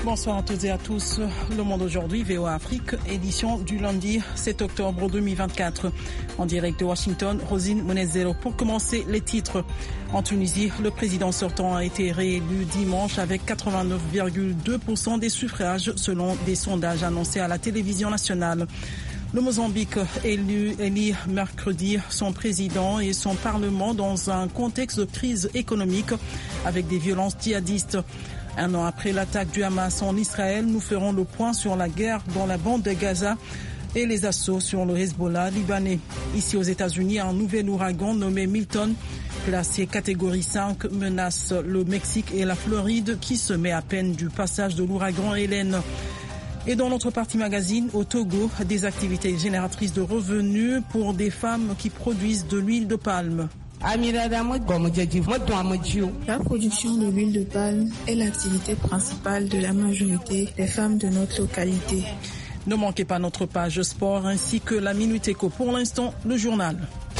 Bonsoir à toutes et à tous. Le Monde aujourd'hui, VOA Afrique, édition du lundi 7 octobre 2024. En direct de Washington, Rosine Monezero. Pour commencer, les titres. En Tunisie, le président sortant a été réélu dimanche avec 89,2% des suffrages selon des sondages annoncés à la télévision nationale. Le Mozambique élit mercredi son président et son parlement dans un contexte de crise économique avec des violences djihadistes. Un an après l'attaque du Hamas en Israël, nous ferons le point sur la guerre dans la bande de Gaza et les assauts sur le Hezbollah libanais. Ici aux États-Unis, un nouvel ouragan nommé Milton, classé catégorie 5, menace le Mexique et la Floride qui se met à peine du passage de l'ouragan Hélène. Et dans notre partie magazine, au Togo, des activités génératrices de revenus pour des femmes qui produisent de l'huile de palme. La production de l'huile de palme est l'activité principale de la majorité des femmes de notre localité. Ne manquez pas notre page sport ainsi que la Minute Éco. Pour l'instant, le journal.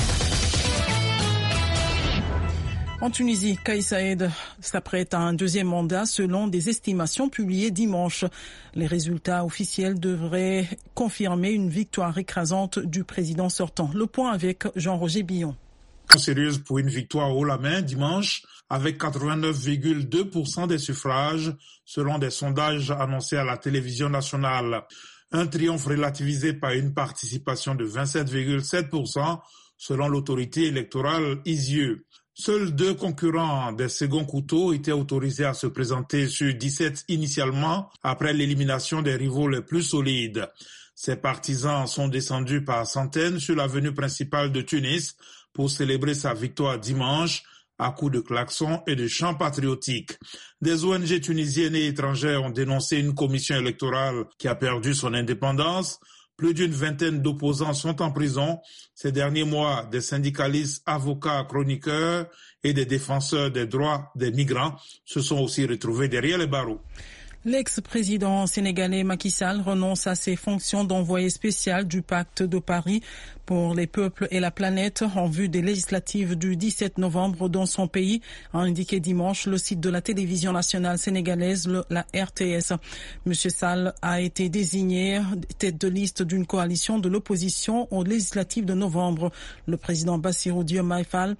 En Tunisie, Kais Saied s'apprête à un deuxième mandat selon des estimations publiées dimanche. Les résultats officiels devraient confirmer une victoire écrasante du président sortant. Le point avec Jean-Roger Billon. Sérieuse pour une victoire haut la main dimanche avec 89,2% des suffrages selon des sondages annoncés à la télévision nationale. Un triomphe relativisé par une participation de 27,7% selon l'autorité électorale ISIE. Seuls 2 concurrents des seconds couteaux étaient autorisés à se présenter sur 17 initialement après l'élimination des rivaux les plus solides. Ses partisans sont descendus par centaines sur l'avenue principale de Tunis pour célébrer sa victoire dimanche à coups de klaxons et de chants patriotiques. Des ONG tunisiennes et étrangères ont dénoncé une commission électorale qui a perdu son indépendance. Plus d'une vingtaine d'opposants sont en prison. Ces derniers mois, des syndicalistes, avocats, chroniqueurs et des défenseurs des droits des migrants se sont aussi retrouvés derrière les barreaux. L'ex-président sénégalais Macky Sall renonce à ses fonctions d'envoyé spécial du Pacte de Paris pour les peuples et la planète en vue des législatives du 17 novembre dans son pays, a indiqué dimanche le site de la télévision nationale sénégalaise, la RTS. Monsieur Sall a été désigné tête de liste d'une coalition de l'opposition aux législatives de novembre. Le président Bassirou Diomaye Faye,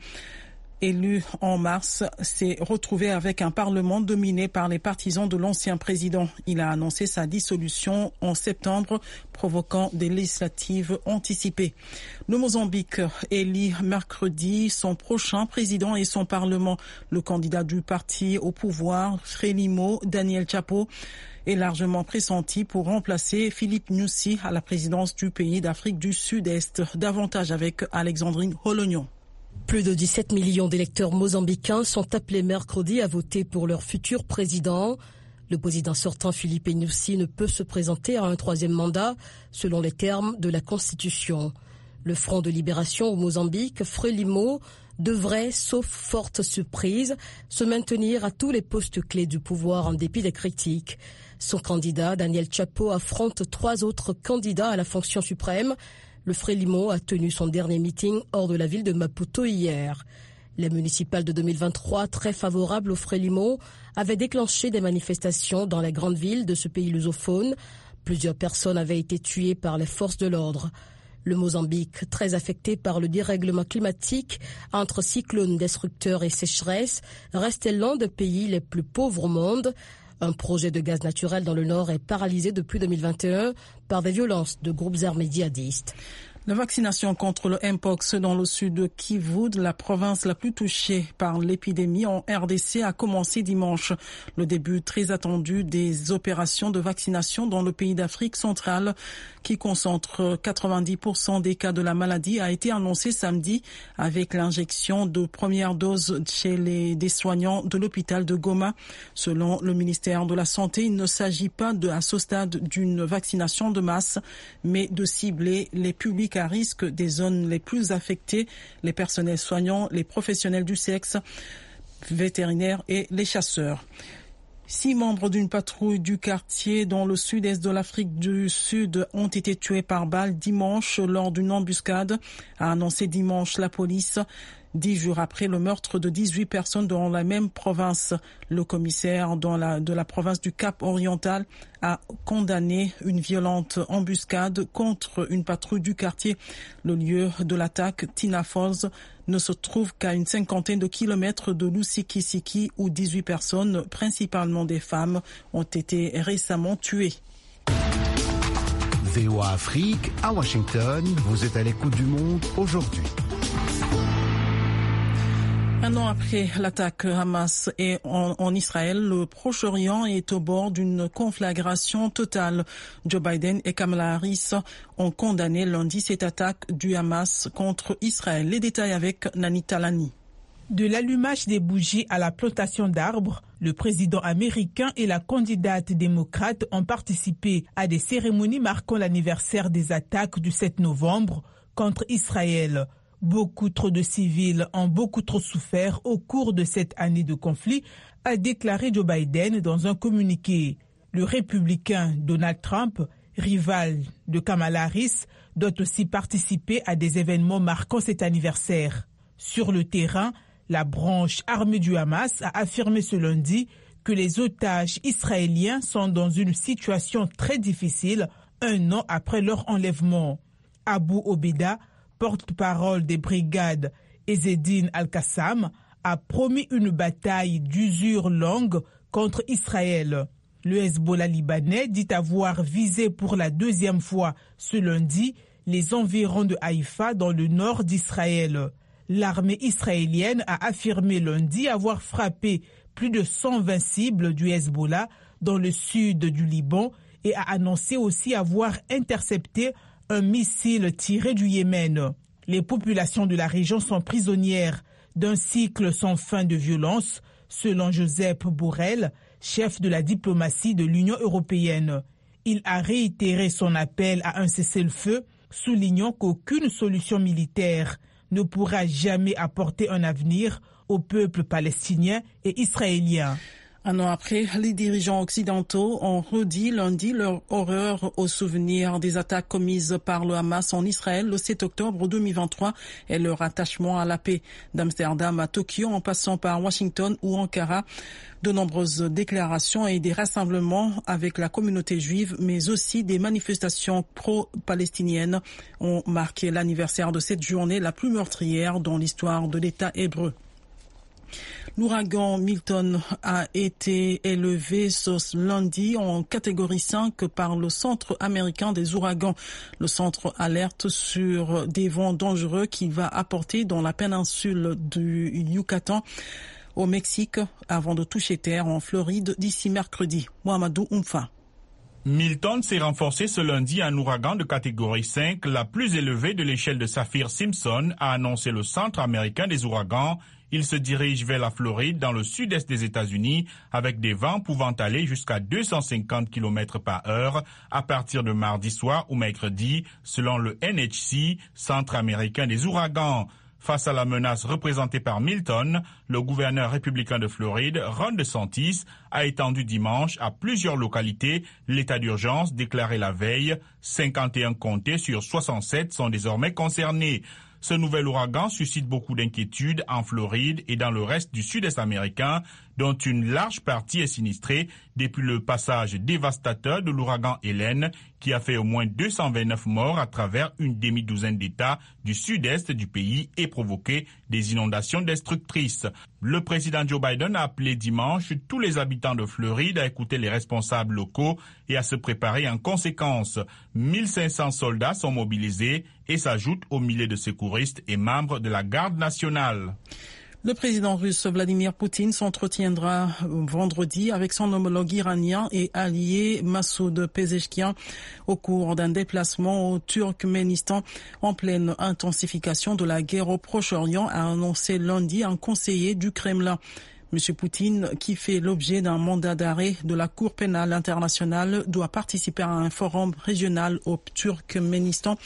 élu en mars, s'est retrouvé avec un parlement dominé par les partisans de l'ancien président. Il a annoncé sa dissolution en septembre, provoquant des législatives anticipées. Le Mozambique élit mercredi son prochain président et son parlement. Le candidat du parti au pouvoir, Frélimo Daniel Chapo, est largement pressenti pour remplacer Philippe Nyusi à la présidence du pays d'Afrique du Sud-Est. Davantage avec Alexandrine Holognon. Plus de 17 millions d'électeurs mozambicains sont appelés mercredi à voter pour leur futur président. Le président sortant Philippe Nyusi ne peut se présenter à un troisième mandat selon les termes de la Constitution. Le Front de libération au Mozambique, Frélimo, devrait, sauf forte surprise, se maintenir à tous les postes clés du pouvoir en dépit des critiques. Son candidat, Daniel Chapo, affronte 3 autres candidats à la fonction suprême. Le Frélimo a tenu son dernier meeting hors de la ville de Maputo hier. Les municipales de 2023, très favorables au Frélimo, avaient déclenché des manifestations dans les grandes villes de ce pays lusophone. Plusieurs personnes avaient été tuées par les forces de l'ordre. Le Mozambique, très affecté par le dérèglement climatique entre cyclones destructeurs et sécheresse, restait l'un des pays les plus pauvres au monde. Un projet de gaz naturel dans le nord est paralysé depuis 2021 par des violences de groupes armés djihadistes. La vaccination contre le Mpox dans le sud de Kivu, la province la plus touchée par l'épidémie en RDC, a commencé dimanche. Le début très attendu des opérations de vaccination dans le pays d'Afrique centrale, qui concentre 90% des cas de la maladie, a été annoncé samedi avec l'injection de première dose chez des soignants de l'hôpital de Goma. Selon le ministère de la Santé, il ne s'agit pas à ce stade d'une vaccination de masse, mais de cibler les publics à risque des zones les plus affectées, les personnels soignants, les professionnels du sexe, vétérinaires et les chasseurs. 6 membres d'une patrouille du quartier dans le sud-est de l'Afrique du Sud ont été tués par balle dimanche lors d'une embuscade, a annoncé dimanche la police. 10 jours après le meurtre de 18 personnes dans la même province. Le commissaire de la province du Cap-Oriental a condamné une violente embuscade contre une patrouille du quartier. Le lieu de l'attaque, Tina Falls, ne se trouve qu'à une cinquantaine de kilomètres de Lusikisiki où 18 personnes, principalement des femmes, ont été récemment tuées. VOA Afrique, à Washington, vous êtes à l'écoute du monde aujourd'hui. Un an après l'attaque Hamas et en Israël, le Proche-Orient est au bord d'une conflagration totale. Joe Biden et Kamala Harris ont condamné lundi cette attaque du Hamas contre Israël. Les détails avec Nani Talani. De l'allumage des bougies à la plantation d'arbres, le président américain et la candidate démocrate ont participé à des cérémonies marquant l'anniversaire des attaques du 7 novembre contre Israël. Beaucoup trop de civils ont beaucoup trop souffert au cours de cette année de conflit, a déclaré Joe Biden dans un communiqué. Le républicain Donald Trump, rival de Kamala Harris, doit aussi participer à des événements marquant cet anniversaire. Sur le terrain, la branche armée du Hamas a affirmé ce lundi que les otages israéliens sont dans une situation très difficile un an après leur enlèvement. Abu Obeda, porte-parole des brigades Ezzedine Al-Qassam, a promis une bataille d'usure longue contre Israël. Le Hezbollah libanais dit avoir visé pour la deuxième fois ce lundi les environs de Haïfa dans le nord d'Israël. L'armée israélienne a affirmé lundi avoir frappé plus de 120 cibles du Hezbollah dans le sud du Liban et a annoncé aussi avoir intercepté un missile tiré du Yémen. Les populations de la région sont prisonnières d'un cycle sans fin de violence, selon Joseph Borrell, chef de la diplomatie de l'Union européenne. Il a réitéré son appel à un cessez-le-feu, soulignant qu'aucune solution militaire ne pourra jamais apporter un avenir au peuple palestinien et israélien. Un an après, les dirigeants occidentaux ont redit lundi leur horreur au souvenir des attaques commises par le Hamas en Israël le 7 octobre 2023 et leur attachement à la paix. D'Amsterdam à Tokyo, en passant par Washington ou Ankara, de nombreuses déclarations et des rassemblements avec la communauté juive, mais aussi des manifestations pro-palestiniennes ont marqué l'anniversaire de cette journée la plus meurtrière dans l'histoire de l'État hébreu. L'ouragan Milton a été élevé ce lundi en catégorie 5 par le Centre américain des ouragans. Le centre alerte sur des vents dangereux qu'il va apporter dans la péninsule du Yucatan au Mexique avant de toucher terre en Floride d'ici mercredi. Mohamedou Oumfa. Milton s'est renforcé ce lundi en ouragan de catégorie 5, la plus élevée de l'échelle de Saffir-Simpson, a annoncé le Centre américain des ouragans. Il se dirige vers la Floride dans le sud-est des États-Unis avec des vents pouvant aller jusqu'à 250 km/h à partir de mardi soir ou mercredi, selon le NHC, Centre américain des ouragans. Face à la menace représentée par Milton, le gouverneur républicain de Floride, Ron DeSantis, a étendu dimanche à plusieurs localités l'état d'urgence déclaré la veille. 51 comtés sur 67 sont désormais concernés. Ce nouvel ouragan suscite beaucoup d'inquiétudes en Floride et dans le reste du sud-est américain, dont une large partie est sinistrée depuis le passage dévastateur de l'ouragan Hélène, qui a fait au moins 229 morts à travers une demi-douzaine d'États du sud-est du pays et provoqué des inondations destructrices. Le président Joe Biden a appelé dimanche tous les habitants de Floride à écouter les responsables locaux et à se préparer en conséquence. 1500 soldats sont mobilisés et s'ajoutent aux milliers de secouristes et membres de la garde nationale. Le président russe Vladimir Poutine s'entretiendra vendredi avec son homologue iranien et allié Massoud Pezeshkian au cours d'un déplacement au Turkménistan en pleine intensification de la guerre au Proche-Orient, a annoncé lundi un conseiller du Kremlin. M. Poutine, qui fait l'objet d'un mandat d'arrêt de la Cour pénale internationale, doit participer à un forum régional au Turkménistan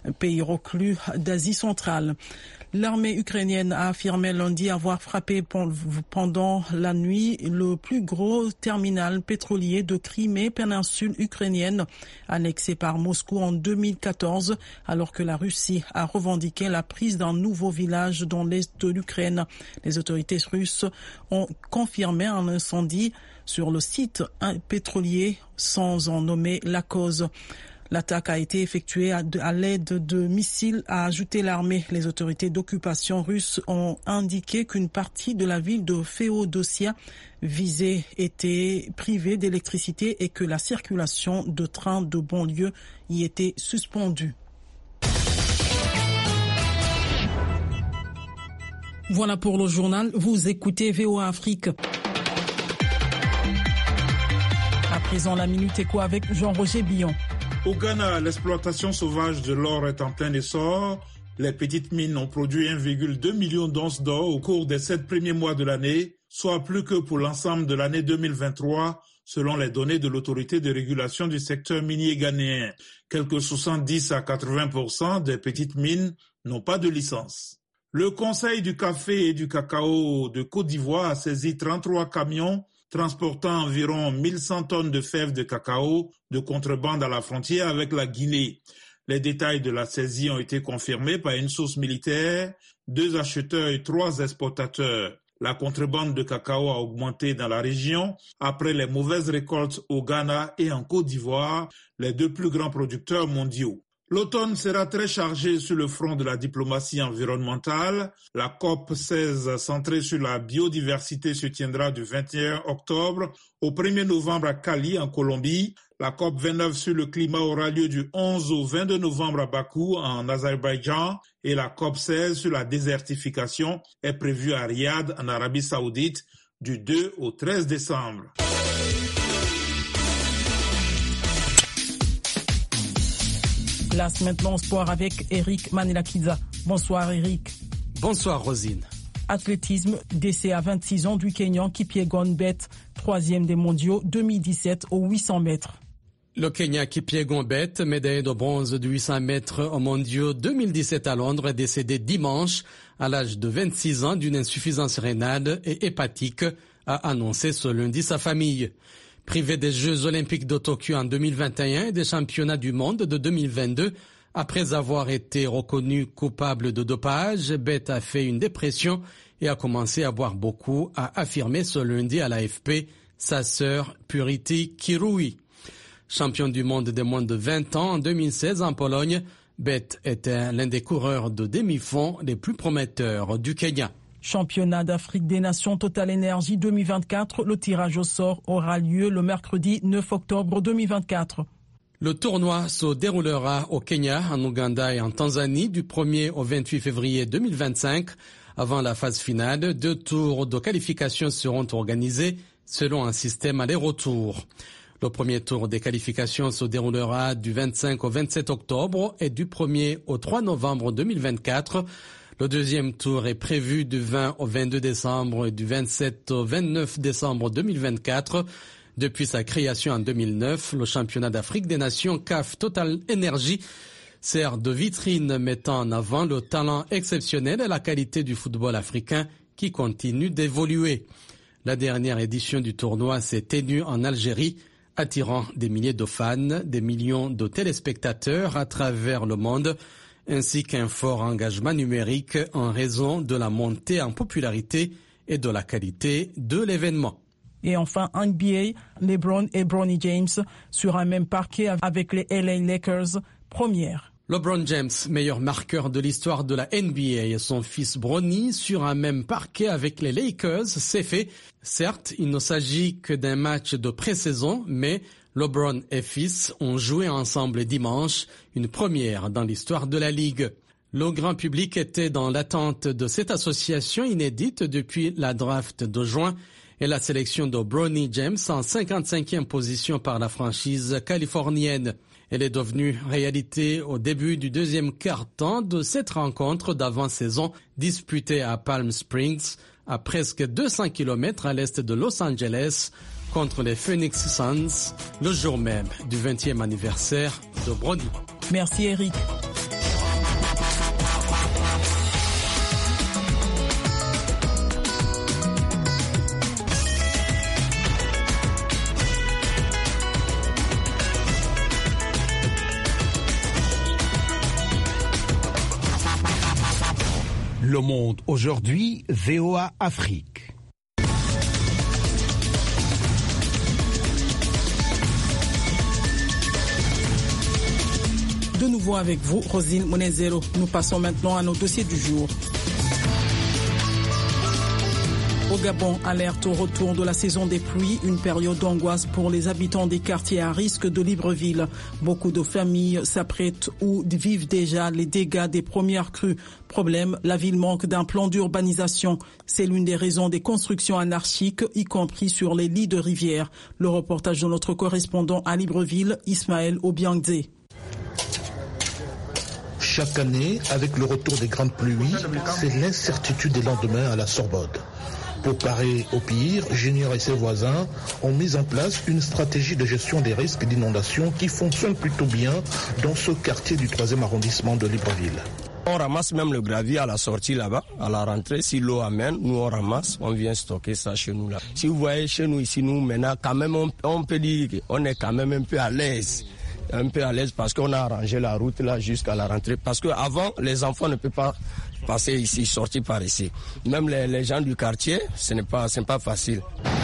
pays reclus d'Asie centrale. L'armée ukrainienne a affirmé lundi avoir frappé pendant la nuit le plus gros terminal pétrolier de Crimée, péninsule ukrainienne, annexé par Moscou en 2014, alors que la Russie a revendiqué la prise d'un nouveau village dans l'est de l'Ukraine. Les autorités russes ont confirmé un incendie sur le site pétrolier sans en nommer la cause. L'attaque a été effectuée à l'aide de missiles, a ajouté l'armée. Les autorités d'occupation russes ont indiqué qu'une partie de la ville de Féodossia visée était privée d'électricité et que la circulation de trains de banlieue y était suspendue. Voilà pour le journal. Vous écoutez VOA Afrique. À présent, la Minute Éco avec Jean-Roger Billon. Au Ghana, l'exploitation sauvage de l'or est en plein essor. Les petites mines ont produit 1,2 million d'onces d'or au cours des 7 premiers mois de l'année, soit plus que pour l'ensemble de l'année 2023, selon les données de l'autorité de régulation du secteur minier ghanéen. Quelque 70 à 80% des petites mines n'ont pas de licence. Le Conseil du café et du cacao de Côte d'Ivoire a saisi 33 camions transportant environ 1100 tonnes de fèves de cacao de contrebande à la frontière avec la Guinée. Les détails de la saisie ont été confirmés par une source militaire, 2 acheteurs et 3 exportateurs. La contrebande de cacao a augmenté dans la région après les mauvaises récoltes au Ghana et en Côte d'Ivoire, les 2 plus grands producteurs mondiaux. L'automne sera très chargé sur le front de la diplomatie environnementale. La COP 16 centrée sur la biodiversité se tiendra du 21 octobre au 1er novembre à Cali en Colombie. La COP 29 sur le climat aura lieu du 11 au 22 novembre à Bakou en Azerbaïdjan et la COP 16 sur la désertification est prévue à Riyad en Arabie Saoudite du 2 au 13 décembre. Place maintenant sport avec Eric Manelakiza. Bonsoir Eric. Bonsoir Rosine. Athlétisme, décès à 26 ans du Kenyan Kipyegon Bett, 3e des mondiaux 2017 aux 800 mètres. Le Kenya Kipyegon Bett, médaillé de bronze de 800 mètres aux mondiaux 2017 à Londres, est décédé dimanche à l'âge de 26 ans d'une insuffisance rénale et hépatique, a annoncé ce lundi sa famille. Privé des Jeux olympiques de Tokyo en 2021 et des championnats du monde de 2022, après avoir été reconnu coupable de dopage, Bett a fait une dépression et a commencé à boire beaucoup, a affirmé ce lundi à l'AFP sa sœur Purity Kirui. Champion du monde des moins de 20 ans en 2016 en Pologne, Bett était l'un des coureurs de demi-fond les plus prometteurs du Kenya. Championnat d'Afrique des Nations Total Energy 2024, le tirage au sort aura lieu le mercredi 9 octobre 2024. Le tournoi se déroulera au Kenya, en Ouganda et en Tanzanie du 1er au 28 février 2025. Avant la phase finale, 2 tours de qualification seront organisés selon un système aller-retour. Le premier tour des qualifications se déroulera du 25 au 27 octobre et du 1er au 3 novembre 2024. Le deuxième tour est prévu du 20 au 22 décembre et du 27 au 29 décembre 2024. Depuis sa création en 2009, le championnat d'Afrique des Nations CAF Total Energy sert de vitrine mettant en avant le talent exceptionnel et la qualité du football africain qui continue d'évoluer. La dernière édition du tournoi s'est tenue en Algérie, attirant des milliers de fans, des millions de téléspectateurs à travers le monde, ainsi qu'un fort engagement numérique en raison de la montée en popularité et de la qualité de l'événement. Et enfin, NBA, LeBron et Bronny James sur un même parquet avec les LA Lakers, première. LeBron James, meilleur marqueur de l'histoire de la NBA, et son fils Bronny sur un même parquet avec les Lakers, c'est fait. Certes, il ne s'agit que d'un match de pré-saison, mais LeBron et fils ont joué ensemble dimanche, une première dans l'histoire de la Ligue. Le grand public était dans l'attente de cette association inédite depuis la draft de juin et la sélection de Bronny James en 55e position par la franchise californienne. Elle est devenue réalité au début du deuxième quart-temps de cette rencontre d'avant-saison disputée à Palm Springs, à presque 200 km à l'est de Los Angeles, contre les Phoenix Suns, le jour même du 20e anniversaire de Bronny. Merci Eric. Le Monde aujourd'hui, VOA Afrique. De nouveau avec vous, Rosine Monezero. Nous passons maintenant à nos dossiers du jour. Au Gabon, alerte au retour de la saison des pluies, une période d'angoisse pour les habitants des quartiers à risque de Libreville. Beaucoup de familles s'apprêtent ou vivent déjà les dégâts des premières crues. Problème, la ville manque d'un plan d'urbanisation. C'est l'une des raisons des constructions anarchiques, y compris sur les lits de rivières. Le reportage de notre correspondant à Libreville, Ismaël Obiangdé. Chaque année, avec le retour des grandes pluies, c'est l'incertitude des lendemains à la Sorbonne. Pour parer au pire, Junior et ses voisins ont mis en place une stratégie de gestion des risques d'inondation qui fonctionne plutôt bien dans ce quartier du 3e arrondissement de Libreville. On ramasse même le gravier à la sortie là-bas, à la rentrée. Si l'eau amène, nous on ramasse, on vient stocker ça chez nous là. Si vous voyez chez nous ici, nous maintenant, quand même, on peut dire qu'on est quand même un peu à l'aise. Un peu à l'aise parce qu'on a arrangé la route là jusqu'à la rentrée. Parce qu'avant, les enfants ne peuvent pas passer ici, sortir par ici. Même les gens du quartier, ce n'est pas facile.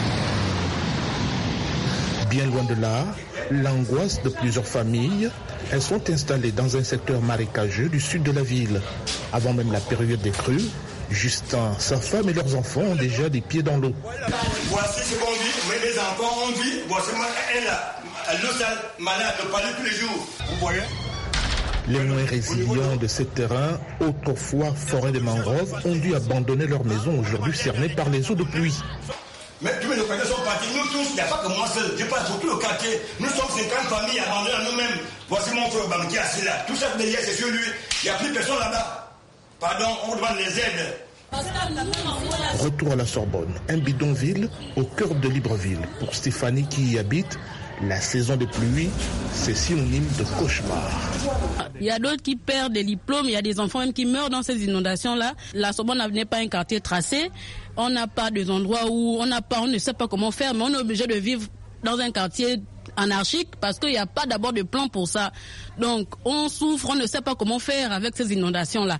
Bien loin de là, l'angoisse de plusieurs familles, elles sont installées dans un secteur marécageux du sud de la ville. Avant même la période des crues, Justin, sa femme et leurs enfants ont déjà des pieds dans l'eau. Voici ce qu'on vit, mais les enfants ont dit, voici elle est malade, ne parle tous les jours. Vous voyez? Les moins résilients de ces terrains, autrefois forêts de mangroves, ont dû abandonner leurs maisons aujourd'hui cernées par les eaux de pluie. Mais tous mes locataires sont partis, nous tous, il n'y a pas que moi seul, je passe pour tout le quartier. Nous sommes 50 familles abandonnées à nous-mêmes. Voici mon frère qui est assis là. Tout ça derrière, c'est sur lui. Il n'y a plus personne là-bas. Pardon, on demande les aides. Retour à la Sorbonne, un bidonville au cœur de Libreville. Pour Stéphanie qui y habite, la saison de pluie, c'est synonyme de cauchemar. Il y a d'autres qui perdent des diplômes, il y a des enfants même qui meurent dans ces inondations-là. La Sorbonne n'est pas un quartier tracé. On n'a pas des endroits où on ne sait pas comment faire, mais on est obligé de vivre dans un quartier anarchique parce qu'il n'y a pas d'abord de plan pour ça. Donc on souffre, on ne sait pas comment faire avec ces inondations-là.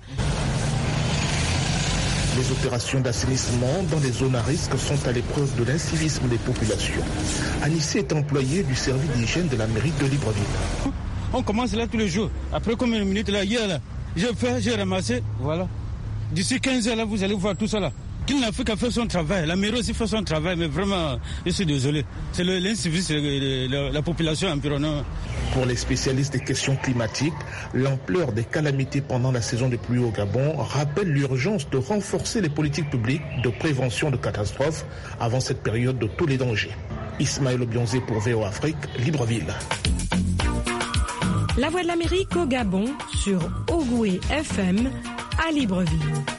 Les opérations d'assainissement dans les zones à risque sont à l'épreuve de l'incivisme des populations. Anissé est employé du service d'hygiène de la mairie de Libreville. On commence là tous les jours. Après combien de minutes là, hier là, j'ai ramassé, voilà. D'ici 15 heures là, vous allez voir tout ça là. Qu'il n'a fait qu'à faire son travail. La mairie aussi fait son travail, mais vraiment, je suis désolé. C'est l'incivisme de la population environnante. Pour les spécialistes des questions climatiques, l'ampleur des calamités pendant la saison des pluies au Gabon rappelle l'urgence de renforcer les politiques publiques de prévention de catastrophes avant cette période de tous les dangers. Ismaël Obiangdé pour VOA Afrique, Libreville. La Voix de l'Amérique au Gabon sur Ogoué FM à Libreville.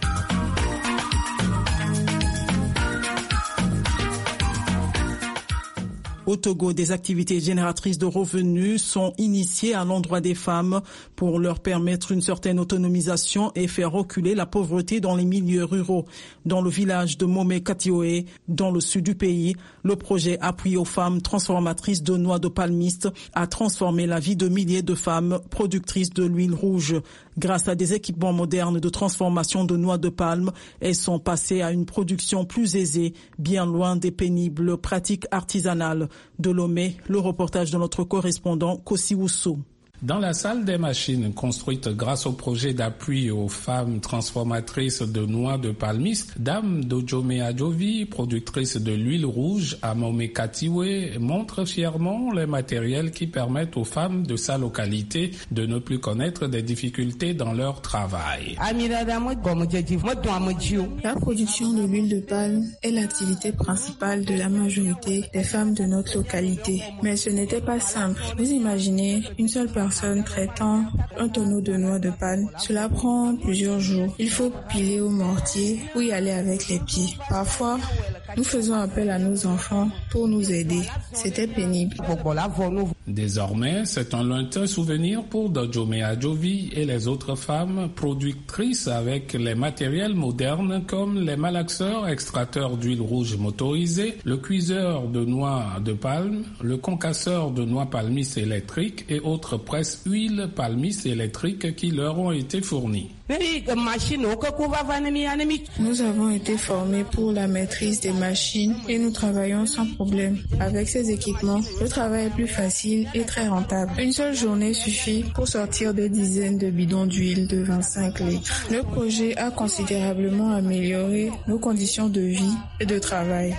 Au Togo, des activités génératrices de revenus sont initiées à l'endroit des femmes pour leur permettre une certaine autonomisation et faire reculer la pauvreté dans les milieux ruraux. Dans le village de Momé-Katioé, dans le sud du pays, le projet Appui aux femmes transformatrices de noix de palmiste a transformé la vie de milliers de femmes productrices de l'huile rouge. Grâce à des équipements modernes de transformation de noix de palme, elles sont passées à une production plus aisée, bien loin des pénibles pratiques artisanales. De Lomé, le reportage de notre correspondant Kossi Ousso. Dans la salle des machines construite grâce au projet d'appui aux femmes transformatrices de noix de palmiste, Dame Dojome Adjovi, productrice de l'huile rouge à Momé-Katioé, montre fièrement les matériels qui permettent aux femmes de sa localité de ne plus connaître des difficultés dans leur travail. La production de l'huile de palme est l'activité principale de la majorité des femmes de notre localité. Mais ce n'était pas simple. Vous imaginez une seule personne traitant un tonneau de noix de palme. Cela prend plusieurs jours. Il faut piler au mortier ou y aller avec les pieds. Parfois, nous faisons appel à nos enfants pour nous aider. C'était pénible. Désormais, c'est un lointain souvenir pour Dojome Adjovi et les autres femmes productrices avec les matériels modernes comme les malaxeurs extracteurs d'huile rouge motorisée, le cuiseur de noix de palme, le concasseur de noix palmiste électrique et autres presses huile palmiste électrique qui leur ont été fournies. Nous avons été formés pour la maîtrise des machines et nous travaillons sans problème. Avec ces équipements, le travail est plus facile et très rentable. Une seule journée suffit pour sortir des dizaines de bidons d'huile de 25 litres. Le projet a considérablement amélioré nos conditions de vie et de travail.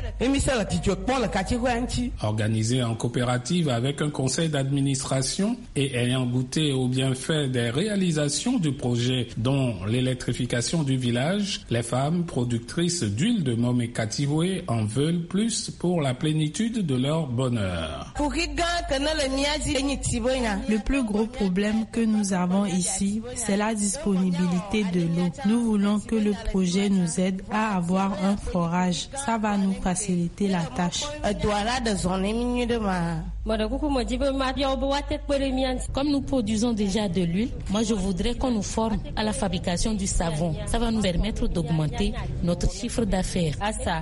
Organisé en coopérative avec un conseil d'administration et ayant goûté aux bienfaits des réalisations du projet dont l'électrification du village, les femmes productrices d'huile de Momé Kativoé en veulent plus pour la plénitude de leur bonheur. Le plus gros problème que nous avons ici, c'est la disponibilité de l'eau. Nous voulons que le projet nous aide à avoir un forage. Ça va nous faciliter la tâche. Comme nous produisons déjà de l'huile, moi je voudrais qu'on nous forme à la fabrication du savon. Ça va nous permettre d'augmenter notre chiffre d'affaires.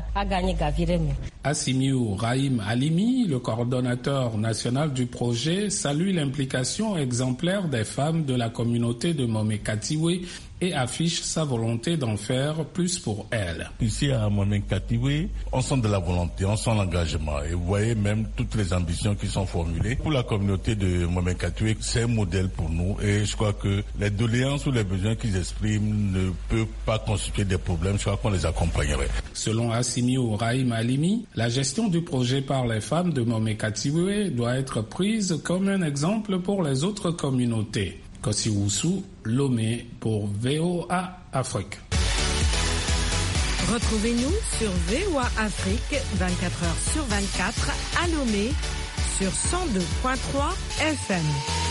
Assimiou Rahim Alimi, le coordonnateur national du projet, salue l'implication exemplaire des femmes de la communauté de Momé Kativoé et affiche sa volonté d'en faire plus pour elles. Ici à Momé Kativoé, on sent de la volonté, on sent l'engagement. Et vous voyez même toutes les ambitions qui sont formulées. Pour la communauté de Momé Kativoé, c'est un modèle pour nous. Et je crois que les doléances ou les besoins qu'ils expriment ne peuvent pas constituer des problèmes. Je crois qu'on les accompagnerait. Selon Assimiou Rahim Alimi, la gestion du projet par les femmes de Momé Kativoé doit être prise comme un exemple pour les autres communautés. Kosiwusu, Lomé pour VOA Afrique. Retrouvez-nous sur VOA Afrique 24h/24 à Lomé sur 102.3 FM.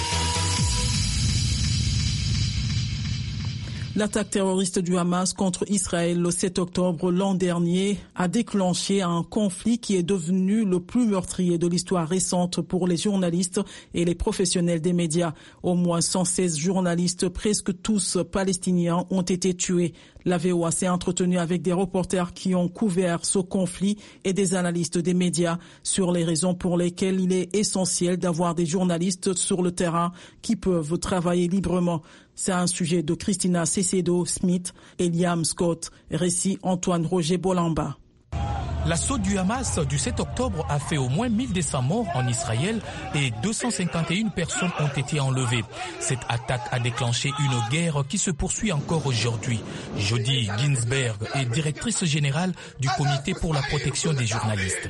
L'attaque terroriste du Hamas contre Israël le 7 octobre l'an dernier a déclenché un conflit qui est devenu le plus meurtrier de l'histoire récente pour les journalistes et les professionnels des médias. Au moins 116 journalistes, presque tous palestiniens, ont été tués. La VOA s'est entretenue avec des reporters qui ont couvert ce conflit et des analystes des médias sur les raisons pour lesquelles il est essentiel d'avoir des journalistes sur le terrain qui peuvent travailler librement. C'est un sujet de Christina Cecedo-Smith et Liam Scott. Récit Antoine Roger Bolamba. L'assaut du Hamas du 7 octobre a fait au moins 1200 morts en Israël et 251 personnes ont été enlevées. Cette attaque a déclenché une guerre qui se poursuit encore aujourd'hui. Jody Ginsberg est directrice générale du Comité pour la protection des journalistes.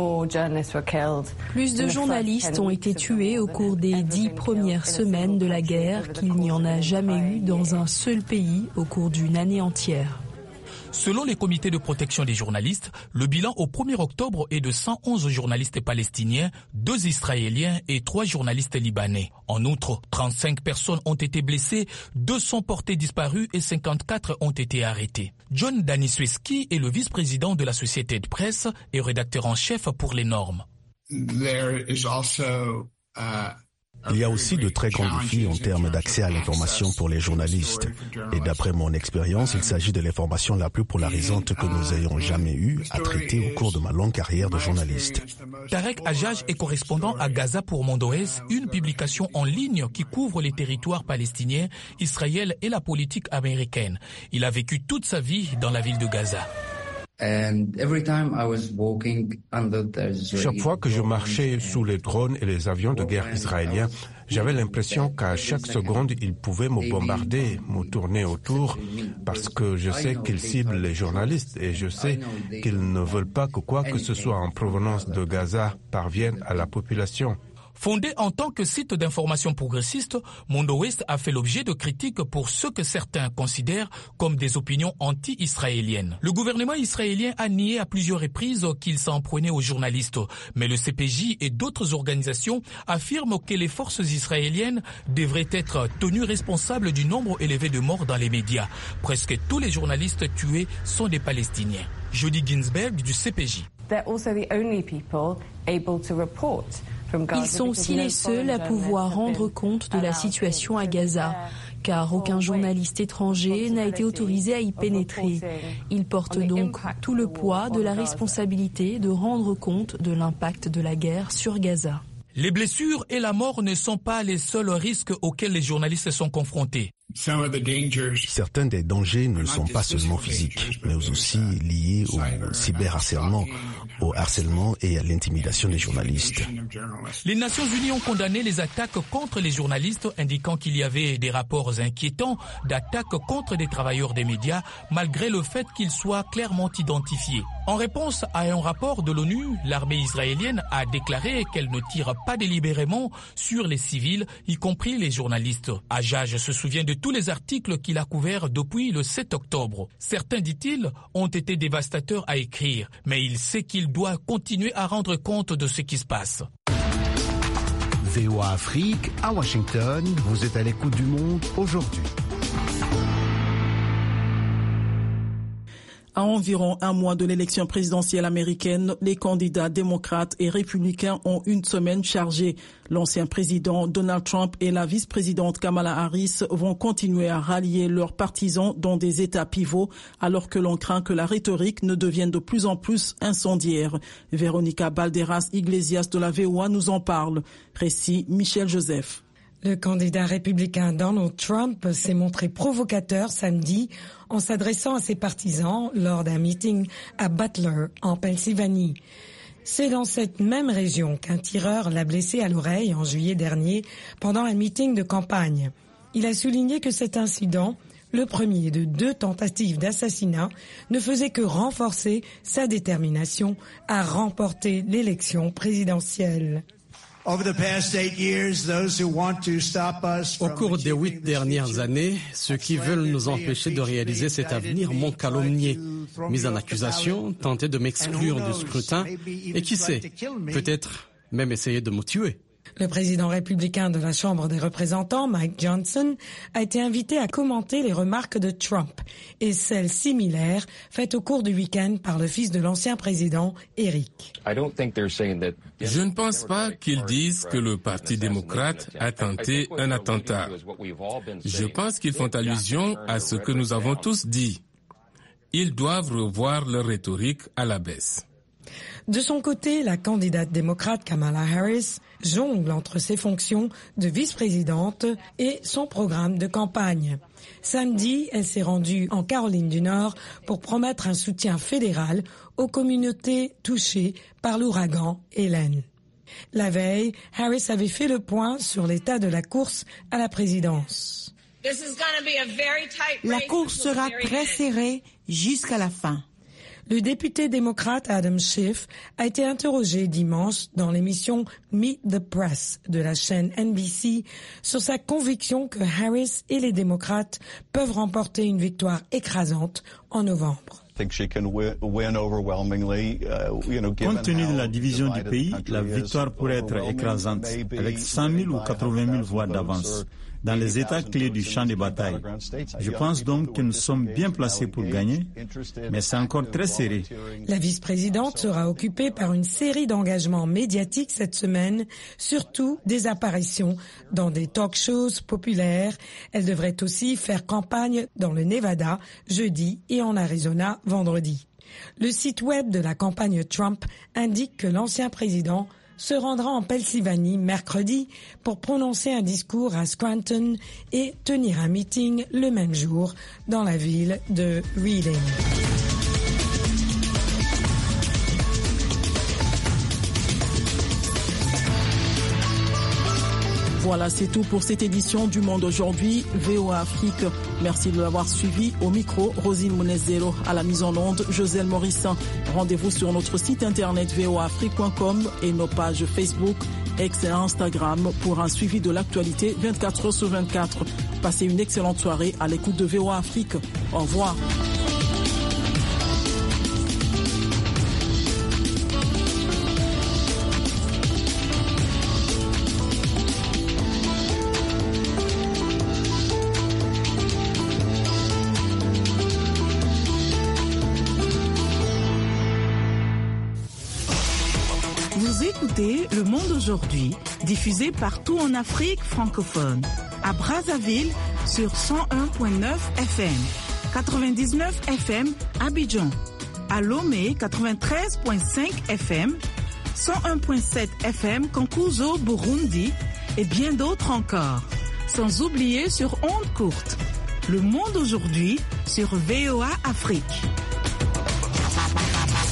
Plus de journalistes ont été tués au cours des 10 premières semaines de la guerre qu'il n'y en a jamais eu dans un seul pays au cours d'une année entière. Selon les comités de protection des journalistes, le bilan au 1er octobre est de 111 journalistes palestiniens, 2 Israéliens et 3 journalistes libanais. En outre, 35 personnes ont été blessées, 2 sont portées disparues et 54 ont été arrêtés. John Danisweski est le vice-président de la Société de presse et rédacteur en chef pour les normes. Il y a aussi de très grands défis en termes d'accès à l'information pour les journalistes. Et d'après mon expérience, il s'agit de l'information la plus polarisante que nous ayons jamais eue à traiter au cours de ma longue carrière de journaliste. Tarek Hajjaj est correspondant à Gaza pour Mondoès, une publication en ligne qui couvre les territoires palestiniens, Israël et la politique américaine. Il a vécu toute sa vie dans la ville de Gaza. Chaque fois que je marchais sous les drones et les avions de guerre israéliens, j'avais l'impression qu'à chaque seconde, ils pouvaient me bombarder, me tourner autour, parce que je sais qu'ils ciblent les journalistes et je sais qu'ils ne veulent pas que quoi que ce soit en provenance de Gaza parvienne à la population. Fondé en tant que site d'information progressiste, Mondo West a fait l'objet de critiques pour ce que certains considèrent comme des opinions anti-israéliennes. Le gouvernement israélien a nié à plusieurs reprises qu'il s'en prenait aux journalistes, mais le CPJ et d'autres organisations affirment que les forces israéliennes devraient être tenues responsables du nombre élevé de morts dans les médias. Presque tous les journalistes tués sont des Palestiniens. Jody Ginsberg du CPJ. Ils sont aussi les seuls à pouvoir rendre compte de la situation à Gaza, car aucun journaliste étranger n'a été autorisé à y pénétrer. Ils portent donc tout le poids de la responsabilité de rendre compte de l'impact de la guerre sur Gaza. Les blessures et la mort ne sont pas les seuls risques auxquels les journalistes sont confrontés. Certains des dangers ne sont pas seulement physiques, mais aussi liés au cyberharcèlement, au harcèlement et à l'intimidation des journalistes. Les Nations Unies ont condamné les attaques contre les journalistes, indiquant qu'il y avait des rapports inquiétants d'attaques contre des travailleurs des médias, malgré le fait qu'ils soient clairement identifiés. En réponse à un rapport de l'ONU, l'armée israélienne a déclaré qu'elle ne tire pas délibérément sur les civils, y compris les journalistes. Hajjaj se souvient de tous les articles qu'il a couverts depuis le 7 octobre. Certains, dit-il, ont été dévastateurs à écrire, mais il sait qu'il doit continuer à rendre compte de ce qui se passe. VOA Afrique, à Washington, vous êtes à l'écoute du monde aujourd'hui. À environ un mois de l'élection présidentielle américaine, les candidats démocrates et républicains ont une semaine chargée. L'ancien président Donald Trump et la vice-présidente Kamala Harris vont continuer à rallier leurs partisans dans des États pivots, alors que l'on craint que la rhétorique ne devienne de plus en plus incendiaire. Véronica Balderas Iglesias de la VOA nous en parle. Récit Michel Joseph. Le candidat républicain Donald Trump s'est montré provocateur samedi en s'adressant à ses partisans lors d'un meeting à Butler, en Pennsylvanie. C'est dans cette même région qu'un tireur l'a blessé à l'oreille en juillet dernier pendant un meeting de campagne. Il a souligné que cet incident, le premier de 2 tentatives d'assassinat, ne faisait que renforcer sa détermination à remporter l'élection présidentielle. Au cours des 8 dernières années, ceux qui veulent nous empêcher de réaliser cet avenir m'ont calomnié, mis en accusation, tenté de m'exclure du scrutin et qui sait, peut-être même essayer de me tuer. Le président républicain de la Chambre des représentants, Mike Johnson, a été invité à commenter les remarques de Trump et celles similaires faites au cours du week-end par le fils de l'ancien président, Eric. Je ne pense pas qu'ils disent que le Parti démocrate a tenté un attentat. Je pense qu'ils font allusion à ce que nous avons tous dit. Ils doivent revoir leur rhétorique à la baisse. De son côté, la candidate démocrate Kamala Harris jongle entre ses fonctions de vice-présidente et son programme de campagne. Samedi, elle s'est rendue en Caroline du Nord pour promettre un soutien fédéral aux communautés touchées par l'ouragan Hélène. La veille, Harris avait fait le point sur l'état de la course à la présidence. La course sera très serrée jusqu'à la fin. Le député démocrate Adam Schiff a été interrogé dimanche dans l'émission Meet the Press de la chaîne NBC sur sa conviction que Harris et les démocrates peuvent remporter une victoire écrasante en novembre. Compte tenu de la division du pays, la victoire pourrait être écrasante, avec 100 000 ou 80 000 voix d'avance dans les États clés du champ de bataille. Je pense donc que nous sommes bien placés pour gagner, mais c'est encore très serré. La vice-présidente sera occupée par une série d'engagements médiatiques cette semaine, surtout des apparitions dans des talk-shows populaires. Elle devrait aussi faire campagne dans le Nevada jeudi et en Arizona vendredi. Le site web de la campagne Trump indique que l'ancien président se rendra en Pennsylvanie mercredi pour prononcer un discours à Scranton et tenir un meeting le même jour dans la ville de Reading. Voilà, c'est tout pour cette édition du Monde aujourd'hui, VOA Afrique. Merci de l'avoir suivi. Au micro, Rosine Monezero, à la mise en onde, Joselle Morissin. Rendez-vous sur notre site internet voaafrique.com et nos pages Facebook, X et Instagram pour un suivi de l'actualité 24 heures sur 24. Passez une excellente soirée à l'écoute de VOA Afrique. Au revoir. Vous écoutez Le Monde aujourd'hui, diffusé partout en Afrique francophone. À Brazzaville sur 101.9 FM, 99 FM Abidjan. À Lomé 93.5 FM, 101.7 FM Cankuzo Burundi et bien d'autres encore. sans oublier sur ondes courtes. Le monde aujourd'hui sur VOA Afrique.